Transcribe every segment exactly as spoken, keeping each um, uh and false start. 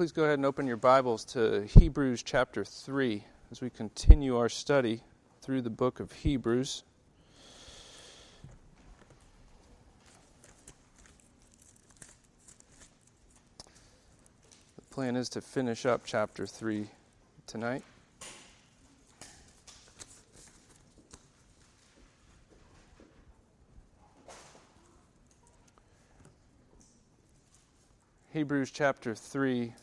please go ahead and open your Bibles to Hebrews chapter three as we continue our study through the book of Hebrews. The plan is to finish up chapter three tonight. Hebrews chapter three,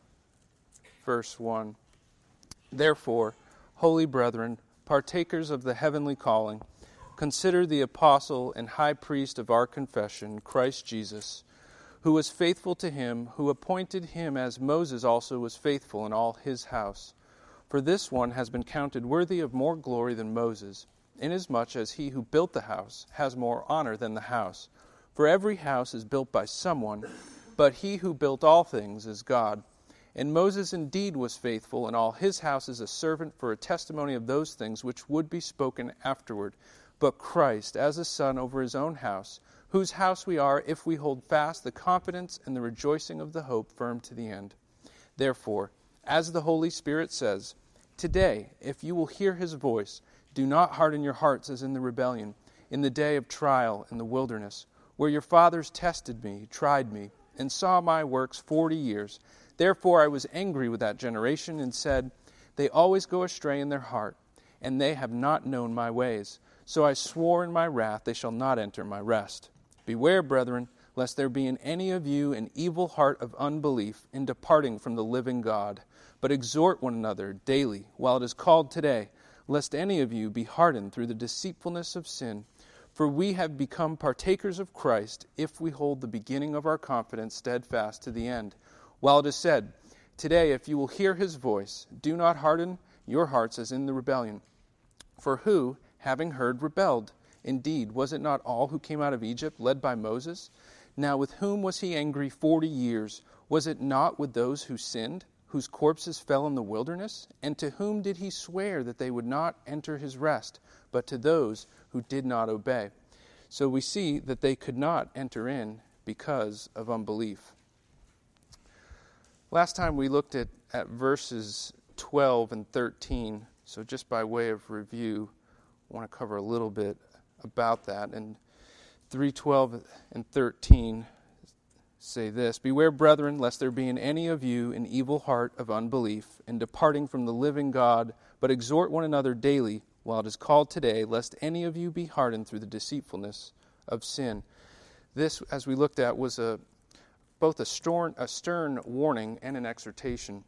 verse one. Therefore, holy brethren, partakers of the heavenly calling, consider the apostle and high priest of our confession, Christ Jesus, who was faithful to him, who appointed him as Moses also was faithful in all his house. For this one has been counted worthy of more glory than Moses, inasmuch as he who built the house has more honor than the house. For every house is built by someone, but he who built all things is God. And Moses indeed was faithful in all his house as a servant for a testimony of those things which would be spoken afterward. But Christ as a son over his own house, whose house we are if we hold fast the confidence and the rejoicing of the hope firm to the end. Therefore, as the Holy Spirit says, today, if you will hear his voice, do not harden your hearts as in the rebellion, in the day of trial in the wilderness, where your fathers tested me, tried me, and saw my works forty years. Therefore I was angry with that generation and said, they always go astray in their heart, and they have not known my ways. So I swore in my wrath, they shall not enter my rest. Beware, brethren, lest there be in any of you an evil heart of unbelief in departing from the living God. But exhort one another daily, while it is called today, lest any of you be hardened through the deceitfulness of sin. For we have become partakers of Christ if we hold the beginning of our confidence steadfast to the end. While it is said, today if you will hear his voice, do not harden your hearts as in the rebellion. For who, having heard, rebelled? Indeed, was it not all who came out of Egypt led by Moses? Now with whom was he angry forty years? Was it not with those who sinned, whose corpses fell in the wilderness? And to whom did he swear that they would not enter his rest, but to those who did not obey? So we see that they could not enter in because of unbelief. Last time we looked at, at verses twelve and thirteen, so just by way of review, I want to cover a little bit about that. And three twelve and thirteen say this, beware, brethren, lest there be in any of you an evil heart of unbelief in departing from the living God, but exhort one another daily, while it is called today, lest any of you be hardened through the deceitfulness of sin. This, as we looked at, was a both a stern, a stern warning and an exhortation.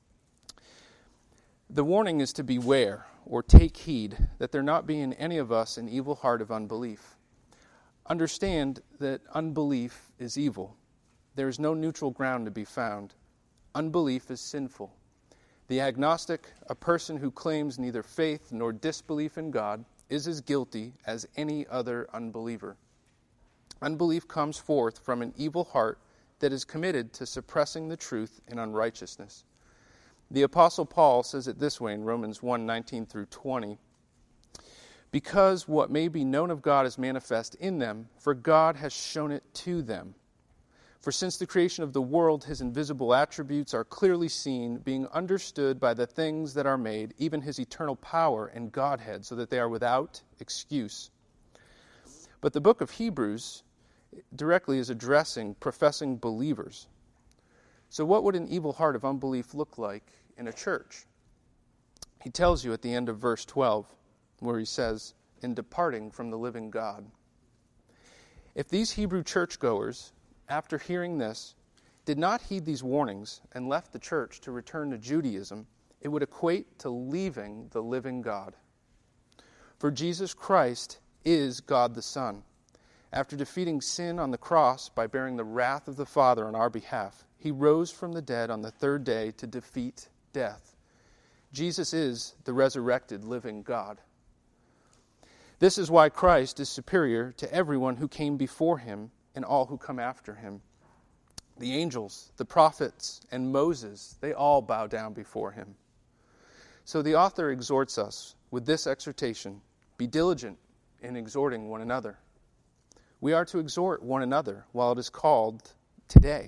The warning is to beware, or take heed, that there not be in any of us an evil heart of unbelief. Understand that unbelief is evil. There is no neutral ground to be found. Unbelief is sinful. The agnostic, a person who claims neither faith nor disbelief in God, is as guilty as any other unbeliever. Unbelief comes forth from an evil heart that is committed to suppressing the truth in unrighteousness. The Apostle Paul says it this way in Romans one, nineteen through twenty. Because what may be known of God is manifest in them, for God has shown it to them. For since the creation of the world, his invisible attributes are clearly seen, being understood by the things that are made, even his eternal power and Godhead, so that they are without excuse. But the book of Hebrews directly is addressing professing believers. So what would an evil heart of unbelief look like in a church? He tells you at the end of verse twelve, where he says, in departing from the living God. If these Hebrew churchgoers, after hearing this, did not heed these warnings and left the church to return to Judaism, it would equate to leaving the living God. For Jesus Christ is God the Son. After defeating sin on the cross by bearing the wrath of the Father on our behalf, he rose from the dead on the third day to defeat death. Jesus is the resurrected living God. This is why Christ is superior to everyone who came before him and all who come after him. The angels, the prophets, and Moses, they all bow down before him. So the author exhorts us with this exhortation, be diligent in exhorting one another. We are to exhort one another while it is called today,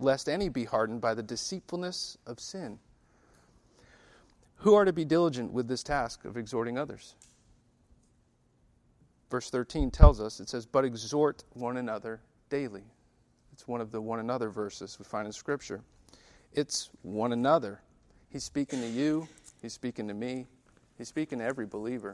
lest any be hardened by the deceitfulness of sin. Who are to be diligent with this task of exhorting others? Verse thirteen tells us, it says, but exhort one another daily. It's one of the one another verses we find in Scripture. It's one another. He's speaking to you. He's speaking to me. He's speaking to every believer.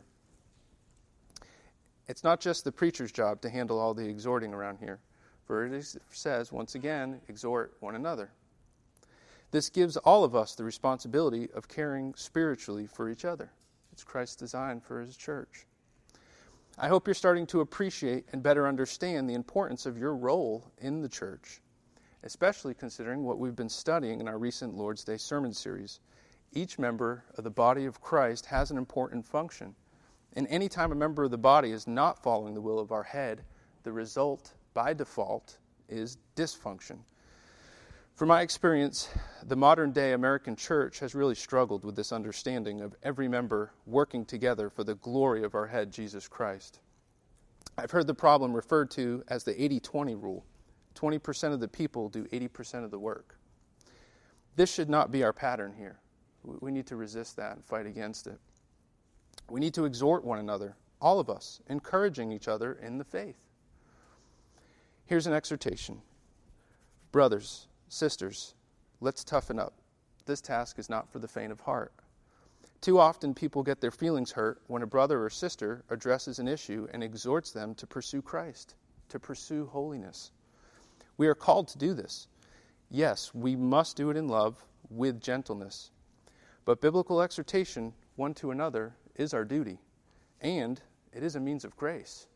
It's not just the preacher's job to handle all the exhorting around here. For it is, says, once again, exhort one another. This gives all of us the responsibility of caring spiritually for each other. It's Christ's design for his church. I hope you're starting to appreciate and better understand the importance of your role in the church, especially considering what we've been studying in our recent Lord's Day sermon series. Each member of the body of Christ has an important function. And any time a member of the body is not following the will of our head, the result, by default, is dysfunction. From my experience, the modern-day American church has really struggled with this understanding of every member working together for the glory of our head, Jesus Christ. I've heard the problem referred to as the eighty twenty rule. twenty percent of the people do eighty percent of the work. This should not be our pattern here. We need to resist that and fight against it. We need to exhort one another, all of us, encouraging each other in the faith. Here's an exhortation. Brothers, sisters, let's toughen up. This task is not for the faint of heart. Too often people get their feelings hurt when a brother or sister addresses an issue and exhorts them to pursue Christ, to pursue holiness. We are called to do this. Yes, we must do it in love with gentleness. But biblical exhortation one to another is our duty, and it is a means of grace.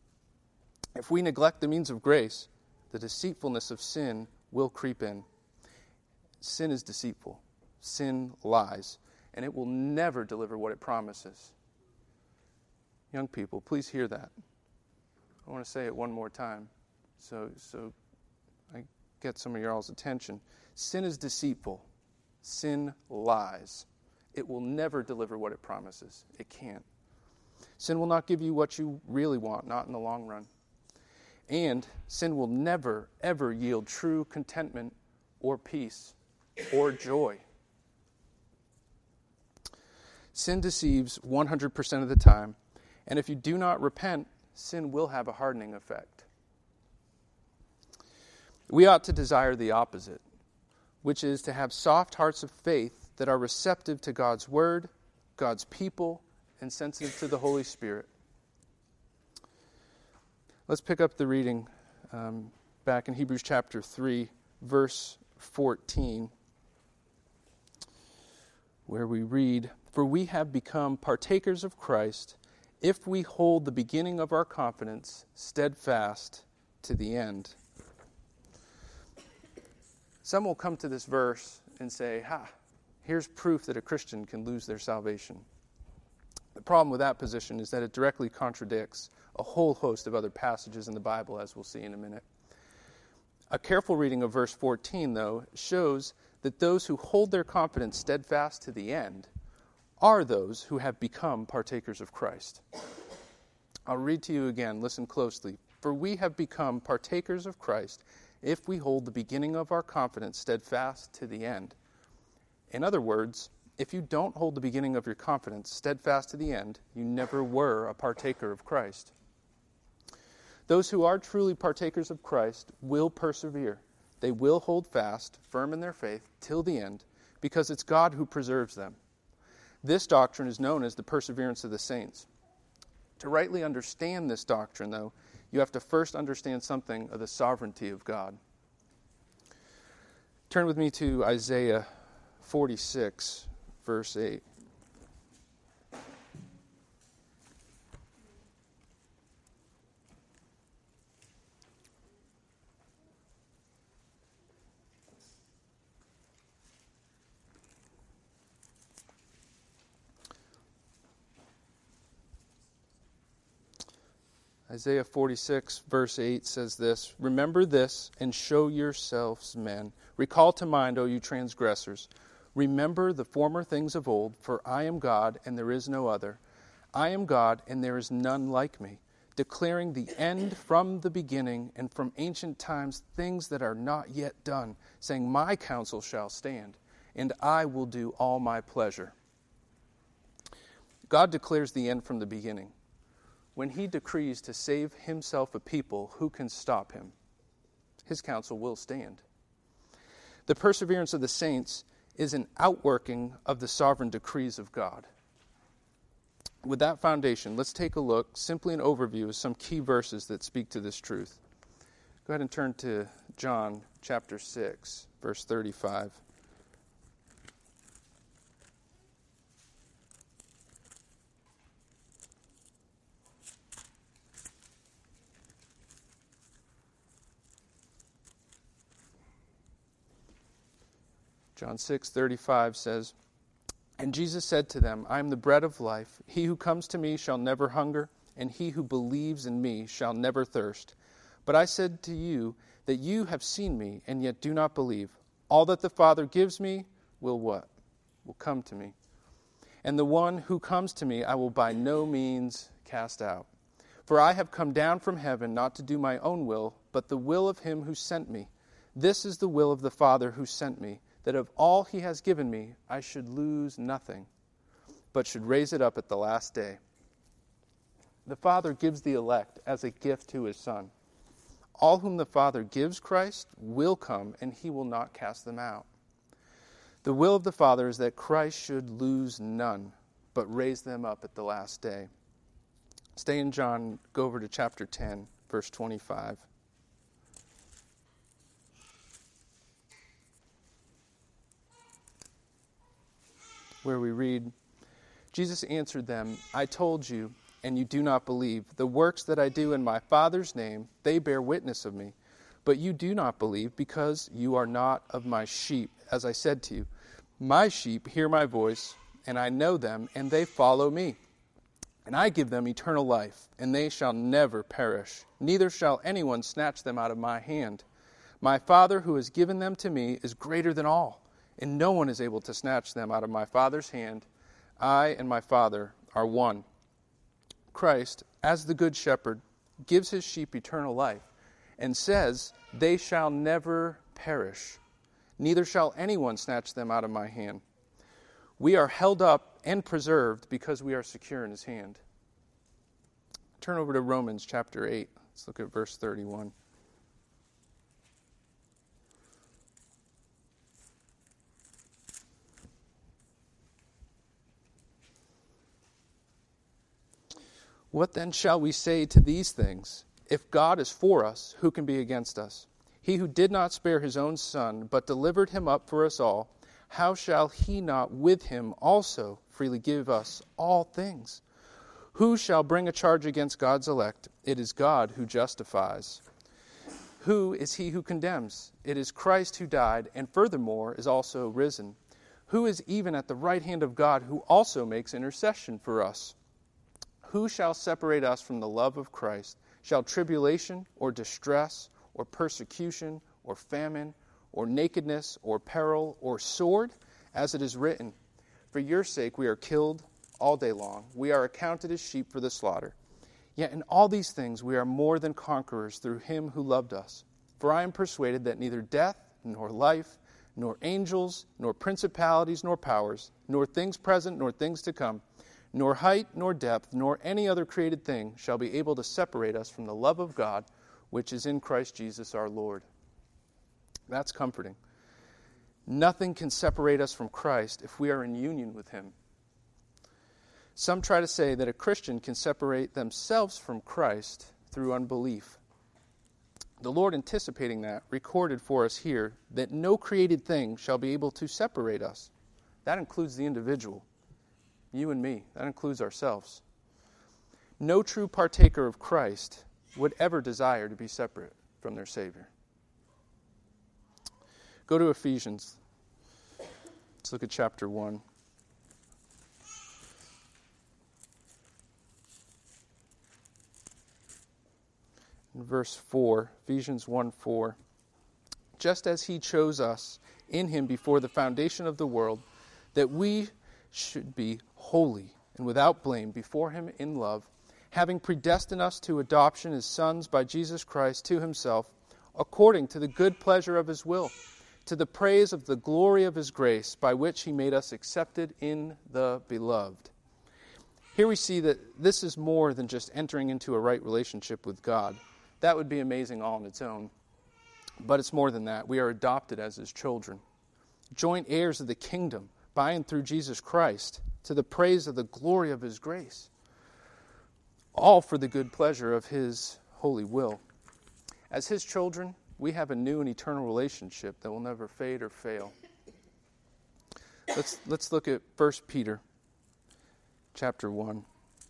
If we neglect the means of grace, the deceitfulness of sin will creep in. Sin is deceitful. Sin lies, and it will never deliver what it promises. Young people, please hear that. I want to say it one more time so, so I get some of your all's attention. Sin is deceitful. Sin lies. It will never deliver what it promises. It can't. Sin will not give you what you really want, not in the long run. And sin will never, ever yield true contentment or peace or joy. Sin deceives one hundred percent of the time, and if you do not repent, sin will have a hardening effect. We ought to desire the opposite, which is to have soft hearts of faith that are receptive to God's word, God's people, and sensitive to the Holy Spirit. Let's pick up the reading um, back in Hebrews chapter three, verse fourteen, where we read, "For we have become partakers of Christ if we hold the beginning of our confidence steadfast to the end." Some will come to this verse and say, ha, here's proof that a Christian can lose their salvation. The problem with that position is that it directly contradicts a whole host of other passages in the Bible, as we'll see in a minute. A careful reading of verse fourteen, though, shows that those who hold their confidence steadfast to the end are those who have become partakers of Christ. I'll read to you again. Listen closely. "For we have become partakers of Christ if we hold the beginning of our confidence steadfast to the end." In other words, if you don't hold the beginning of your confidence steadfast to the end, you never were a partaker of Christ. Those who are truly partakers of Christ will persevere. They will hold fast, firm in their faith, till the end, because it's God who preserves them. This doctrine is known as the perseverance of the saints. To rightly understand this doctrine, though, you have to first understand something of the sovereignty of God. Turn with me to Isaiah forty-six, verse eight. Isaiah forty-six, verse eight says this, "Remember this and show yourselves men. Recall to mind, O you transgressors. Remember the former things of old, for I am God and there is no other. I am God and there is none like me, declaring the end from the beginning and from ancient times things that are not yet done, saying, my counsel shall stand, and I will do all my pleasure. God declares the end from the beginning. When he decrees to save himself a people, who can stop him? His counsel will stand. The perseverance of the saints is an outworking of the sovereign decrees of God. With that foundation, let's take a look, simply an overview of some key verses that speak to this truth. Go ahead and turn to John chapter six, verse thirty-five. John six thirty-five says, and Jesus said to them, I am the bread of life. He who comes to me shall never hunger, and he who believes in me shall never thirst. But I said to you that you have seen me, and yet do not believe. All that the Father gives me will what? Will come to me. And the one who comes to me I will by no means cast out. For I have come down from heaven not to do my own will, but the will of him who sent me. This is the will of the Father who sent me, that of all he has given me, I should lose nothing, but should raise it up at the last day. The Father gives the elect as a gift to his Son. All whom the Father gives Christ will come, and he will not cast them out. The will of the Father is that Christ should lose none, but raise them up at the last day. Stay in John, go over to chapter ten, verse twenty-five. Where we read, Jesus answered them, I told you, and you do not believe. The works that I do in my Father's name, they bear witness of me. But you do not believe, because you are not of my sheep. As I said to you, my sheep hear my voice, and I know them, and they follow me. And I give them eternal life, and they shall never perish. Neither shall anyone snatch them out of my hand. My Father who has given them to me is greater than all, and no one is able to snatch them out of my Father's hand. I and my Father are one. Christ, as the Good Shepherd, gives his sheep eternal life, and says, they shall never perish, neither shall anyone snatch them out of my hand. We are held up and preserved because we are secure in his hand. Turn over to Romans chapter eight. Let's look at verse thirty-one. What then shall we say to these things? If God is for us, who can be against us? He who did not spare his own Son, but delivered him up for us all, how shall he not with him also freely give us all things? Who shall bring a charge against God's elect? It is God who justifies. Who is he who condemns? It is Christ who died, and furthermore is also risen. Who is even at the right hand of God, who also makes intercession for us? Who shall separate us from the love of Christ? Shall tribulation, or distress, or persecution, or famine, or nakedness, or peril, or sword? As it is written, for your sake we are killed all day long. We are accounted as sheep for the slaughter. Yet in all these things we are more than conquerors through him who loved us. For I am persuaded that neither death, nor life, nor angels, nor principalities, nor powers, nor things present, nor things to come, nor height, nor depth, nor any other created thing shall be able to separate us from the love of God, which is in Christ Jesus our Lord. That's comforting. Nothing can separate us from Christ if we are in union with him. Some try to say that a Christian can separate themselves from Christ through unbelief. The Lord, anticipating that, recorded for us here that no created thing shall be able to separate us. That includes the individual. You and me. That includes ourselves. No true partaker of Christ would ever desire to be separate from their Savior. Go to Ephesians. Let's look at chapter one. In verse four, Ephesians one four. Just as he chose us in him before the foundation of the world, that we should be holy and without blame before him in love, having predestined us to adoption as sons by Jesus Christ to himself, according to the good pleasure of his will, to the praise of the glory of his grace, by which he made us accepted in the beloved. Here we see that this is more than just entering into a right relationship with God. That would be amazing all on its own. But it's more than that. We are adopted as his children, joint heirs of the kingdom, by and through Jesus Christ, to the praise of the glory of his grace, all for the good pleasure of his holy will. As his children, we have a new and eternal relationship that will never fade or fail. Let's let's look at First Peter chapter one.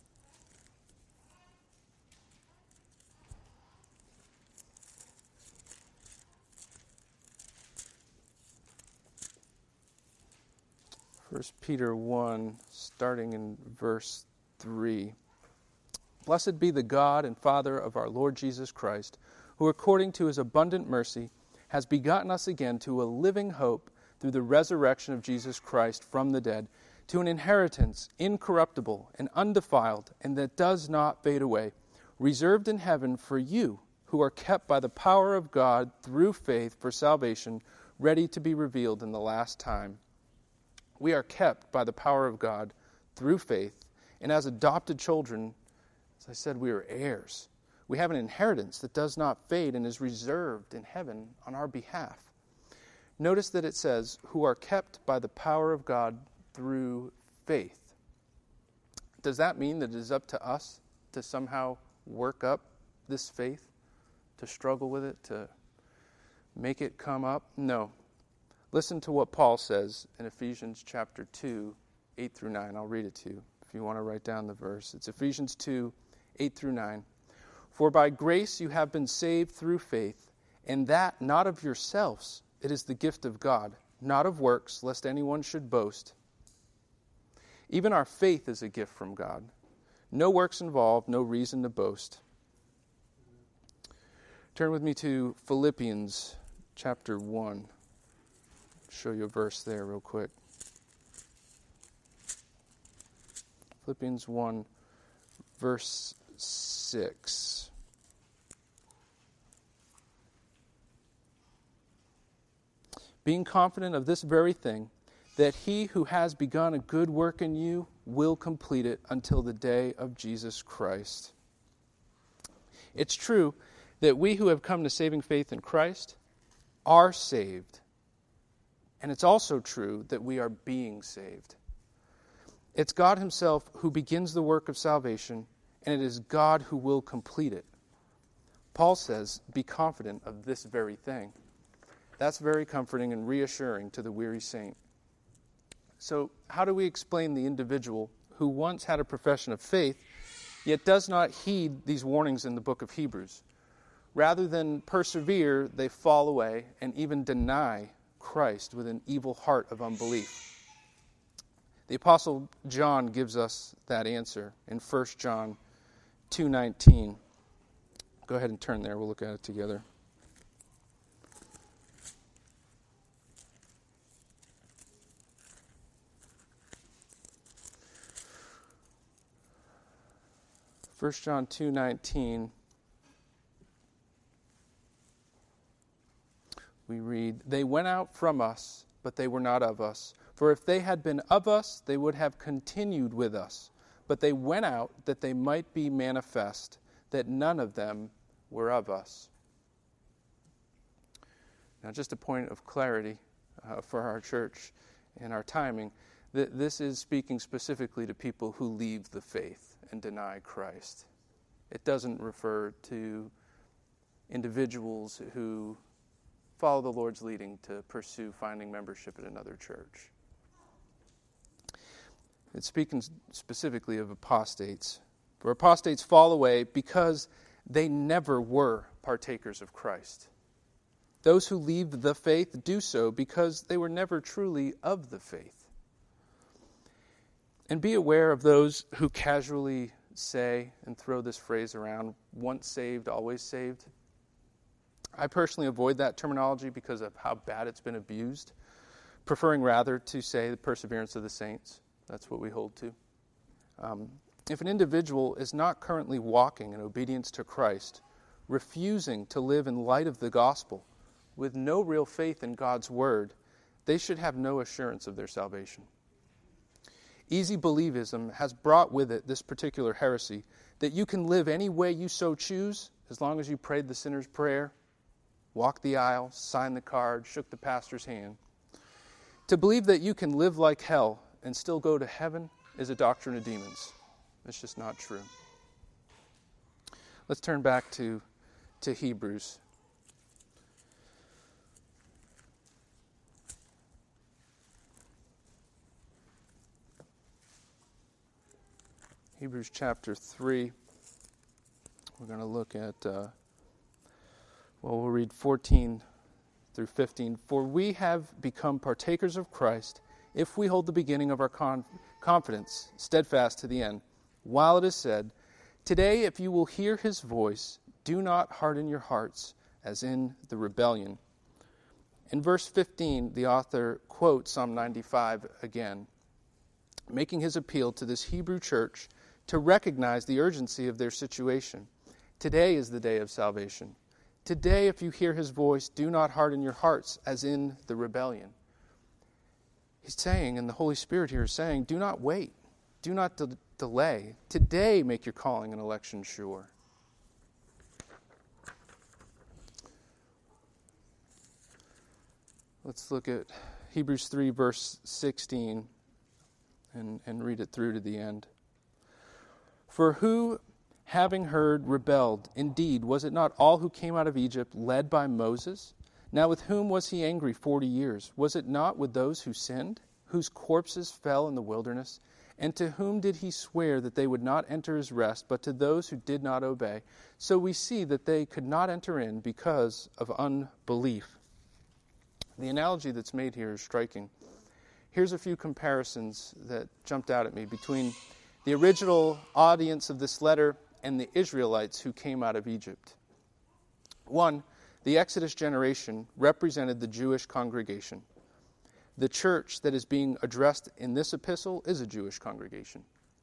First Peter one, starting in verse three. Blessed be the God and Father of our Lord Jesus Christ, who according to his abundant mercy has begotten us again to a living hope through the resurrection of Jesus Christ from the dead, to an inheritance incorruptible and undefiled, and that does not fade away, reserved in heaven for you, who are kept by the power of God through faith for salvation, ready to be revealed in the last time. We are kept by the power of God through faith, and as adopted children, as I said, we are heirs. We have an inheritance that does not fade and is reserved in heaven on our behalf. Notice that it says, who are kept by the power of God through faith. Does that mean that it is up to us to somehow work up this faith, to struggle with it, to make it come up? No. Listen to what Paul says in Ephesians chapter two, eight through nine. I'll read it to you if you want to write down the verse. It's Ephesians two, eight through nine. For by grace you have been saved through faith, and that not of yourselves. It is the gift of God, not of works, lest anyone should boast. Even our faith is a gift from God. No works involved, no reason to boast. Turn with me to Philippians chapter one. Show you a verse there real quick. Philippians one, verse six. Being confident of this very thing, that he who has begun a good work in you will complete it until the day of Jesus Christ. It's true that we who have come to saving faith in Christ are saved. And it's also true that we are being saved. It's God himself who begins the work of salvation, and it is God who will complete it. Paul says, be confident of this very thing. That's very comforting and reassuring to the weary saint. So, how do we explain the individual who once had a profession of faith, yet does not heed these warnings in the book of Hebrews? Rather than persevere, they fall away and even deny Christ with an evil heart of unbelief. The Apostle John gives us that answer in First John two nineteen. Go ahead and turn there. We'll look at it together. First John two nineteen. We read, they went out from us, but they were not of us. For if they had been of us, they would have continued with us. But they went out that they might be manifest, that none of them were of us. Now, just a point of clarity uh, for our church and our timing. Th- this is speaking specifically to people who leave the faith and deny Christ. It doesn't refer to individuals who follow the Lord's leading to pursue finding membership at another church. It's speaking specifically of apostates. For apostates fall away because they never were partakers of Christ. Those who leave the faith do so because they were never truly of the faith. And be aware of those who casually say and throw this phrase around, once saved, always saved. I personally avoid that terminology because of how bad it's been abused, preferring rather to say the perseverance of the saints. That's what we hold to. Um, If an individual is not currently walking in obedience to Christ, refusing to live in light of the gospel, with no real faith in God's word, they should have no assurance of their salvation. Easy believism has brought with it this particular heresy, that you can live any way you so choose, as long as you prayed the sinner's prayer, walked the aisle, signed the card, shook the pastor's hand. To believe that you can live like hell and still go to heaven is a doctrine of demons. It's just not true. Let's turn back to, to Hebrews. Hebrews chapter three. We're going to look at, uh, well, we'll read fourteen through fifteen. For we have become partakers of Christ if we hold the beginning of our con- confidence steadfast to the end. While it is said, today if you will hear his voice, do not harden your hearts as in the rebellion. In verse fifteen, the author quotes Psalm ninety-five again, making his appeal to this Hebrew church to recognize the urgency of their situation. Today is the day of salvation. Today, if you hear his voice, do not harden your hearts as in the rebellion. He's saying, and the Holy Spirit here is saying, do not wait. Do not de- delay. Today, make your calling and election sure. Let's look at Hebrews three, verse sixteen, and, and read it through to the end. For who, having heard, rebelled? Indeed, was it not all who came out of Egypt led by Moses? Now with whom was he angry forty years? Was it not with those who sinned, whose corpses fell in the wilderness? And to whom did he swear that they would not enter his rest, but to those who did not obey? So we see that they could not enter in because of unbelief. The analogy that's made here is striking. Here's a few comparisons that jumped out at me between the original audience of this letter and the Israelites who came out of Egypt. One, the Exodus generation represented the Jewish congregation. The church that is being addressed in this epistle is a Jewish congregation.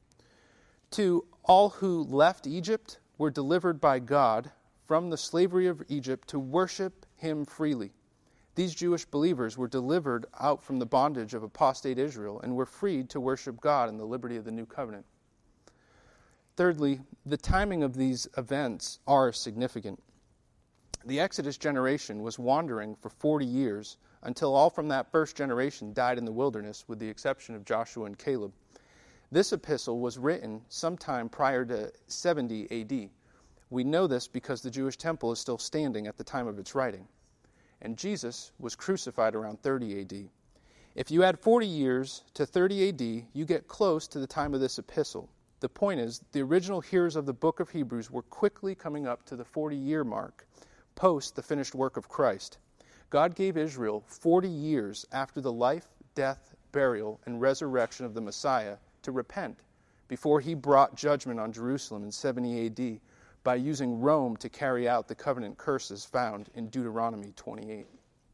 Two, all who left Egypt were delivered by God from the slavery of Egypt to worship him freely. These Jewish believers were delivered out from the bondage of apostate Israel and were freed to worship God in the liberty of the new covenant. Thirdly, the timing of these events are significant. The Exodus generation was wandering for forty years until all from that first generation died in the wilderness, with the exception of Joshua and Caleb. This epistle was written sometime prior to seventy A D. We know this because the Jewish temple is still standing at the time of its writing. And Jesus was crucified around thirty A D. If you add forty years to thirty A D, you get close to the time of this epistle. The point is, the original hearers of the book of Hebrews were quickly coming up to the forty-year mark, post the finished work of Christ. God gave Israel forty years after the life, death, burial, and resurrection of the Messiah to repent, before he brought judgment on Jerusalem in seventy A D by using Rome to carry out the covenant curses found in Deuteronomy twenty-eight.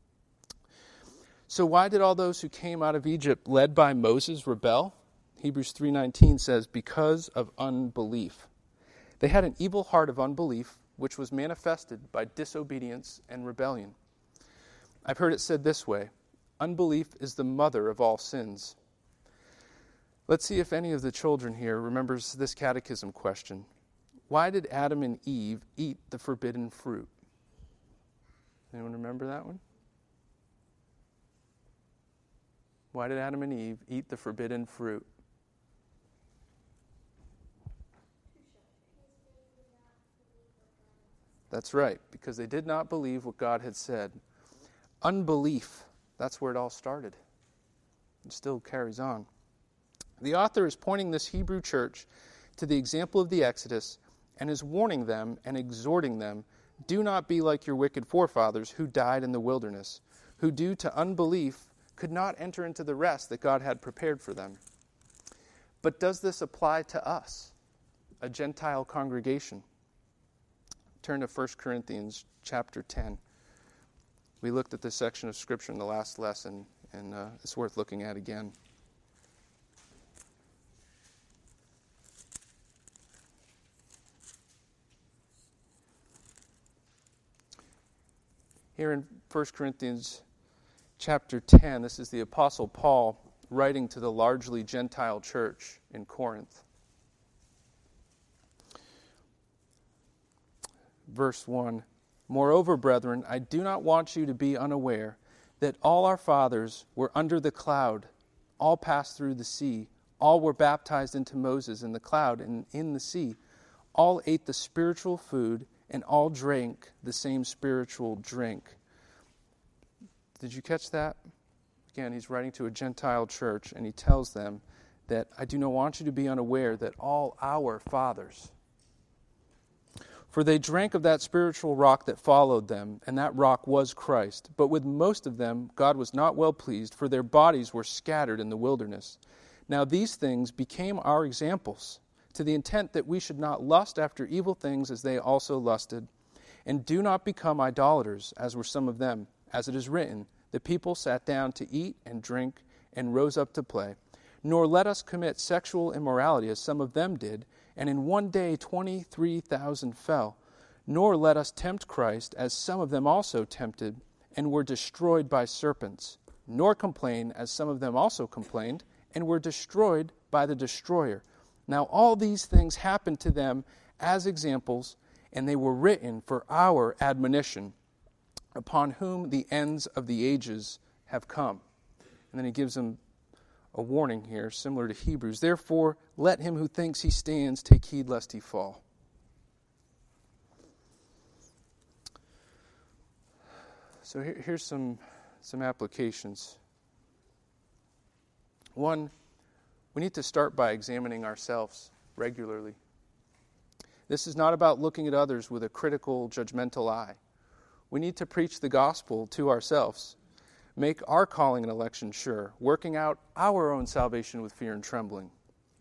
So why did all those who came out of Egypt led by Moses rebel? Hebrews three nineteen says, because of unbelief. They had an evil heart of unbelief, which was manifested by disobedience and rebellion. I've heard it said this way, unbelief is the mother of all sins. Let's see if any of the children here remembers this catechism question. Why did Adam and Eve eat the forbidden fruit? Anyone remember that one? Why did Adam and Eve eat the forbidden fruit? That's right, because they did not believe what God had said. Unbelief, that's where it all started. It still carries on. The author is pointing this Hebrew church to the example of the Exodus and is warning them and exhorting them, do not be like your wicked forefathers who died in the wilderness, who due to unbelief could not enter into the rest that God had prepared for them. But does this apply to us, a Gentile congregation? Turn to First Corinthians chapter ten. We looked at this section of Scripture in the last lesson, and uh, it's worth looking at again. Here in First Corinthians chapter ten, this is the Apostle Paul writing to the largely Gentile church in Corinth. Verse one, "Moreover, brethren, I do not want you to be unaware that all our fathers were under the cloud, all passed through the sea, all were baptized into Moses in the cloud and in the sea, all ate the spiritual food, and all drank the same spiritual drink." Did you catch that? Again, he's writing to a Gentile church, and he tells them that I do not want you to be unaware that all our fathers, for they drank of that spiritual rock that followed them, and that rock was Christ. But with most of them God was not well pleased, for their bodies were scattered in the wilderness. Now these things became our examples, to the intent that we should not lust after evil things as they also lusted. And do not become idolaters, as were some of them. As it is written, the people sat down to eat and drink and rose up to play. Nor let us commit sexual immorality, as some of them did, and in one day twenty-three thousand fell. Nor let us tempt Christ, as some of them also tempted, and were destroyed by serpents. Nor complain, as some of them also complained, and were destroyed by the destroyer. Now all these things happened to them as examples, and they were written for our admonition, upon whom the ends of the ages have come. And then he gives them a warning here, similar to Hebrews. Therefore, let him who thinks he stands take heed lest he fall. So here, here's some, some applications. One, we need to start by examining ourselves regularly. This is not about looking at others with a critical, judgmental eye. We need to preach the gospel to ourselves, make our calling and election sure, working out our own salvation with fear and trembling.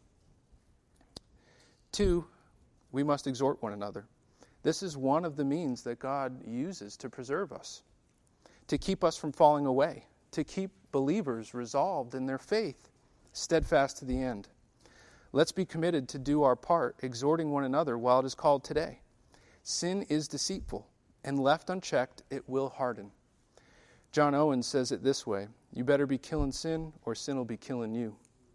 Two, we must exhort one another. This is one of the means that God uses to preserve us, to keep us from falling away, to keep believers resolved in their faith, steadfast to the end. Let's be committed to do our part, exhorting one another while it is called today. Sin is deceitful, and left unchecked, it will harden. John Owen says it this way: you better be killing sin, or sin will be killing you.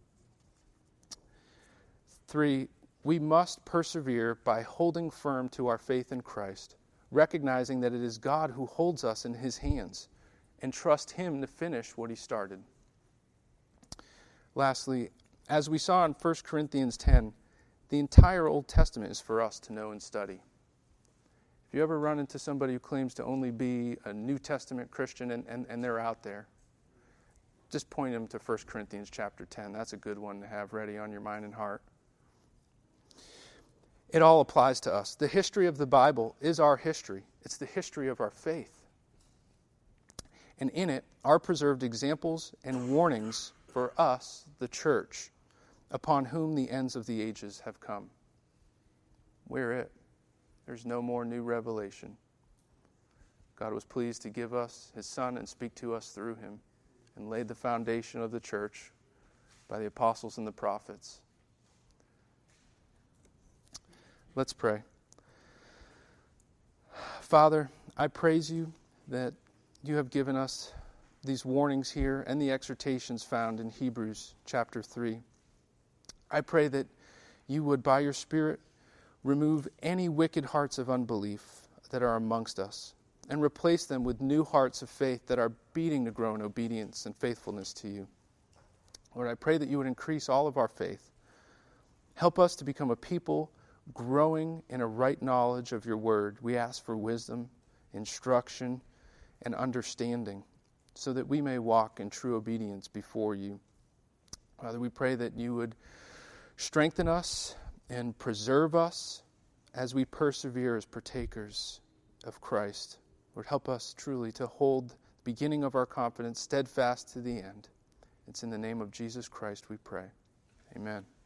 Three, we must persevere by holding firm to our faith in Christ, recognizing that it is God who holds us in his hands, and trust him to finish what he started. Lastly, as we saw in First Corinthians ten, the entire Old Testament is for us to know and study. If you ever run into somebody who claims to only be a New Testament Christian and, and, and they're out there, just point them to First Corinthians chapter ten. That's a good one to have ready on your mind and heart. It all applies to us. The history of the Bible is our history. It's the history of our faith. And in it are preserved examples and warnings for us, the church, upon whom the ends of the ages have come. We're it. There's no more new revelation. God was pleased to give us his Son and speak to us through him, and laid the foundation of the church by the apostles and the prophets. Let's pray. Father, I praise you that you have given us these warnings here and the exhortations found in Hebrews chapter three. I pray that you would, by your Spirit, remove any wicked hearts of unbelief that are amongst us, and replace them with new hearts of faith that are beating to grow in obedience and faithfulness to you. Lord, I pray that you would increase all of our faith. Help us to become a people growing in a right knowledge of your word. We ask for wisdom, instruction, and understanding, so that we may walk in true obedience before you. Father, we pray that you would strengthen us and preserve us as we persevere as partakers of Christ. Lord, help us truly to hold the beginning of our confidence steadfast to the end. It's in the name of Jesus Christ we pray. Amen.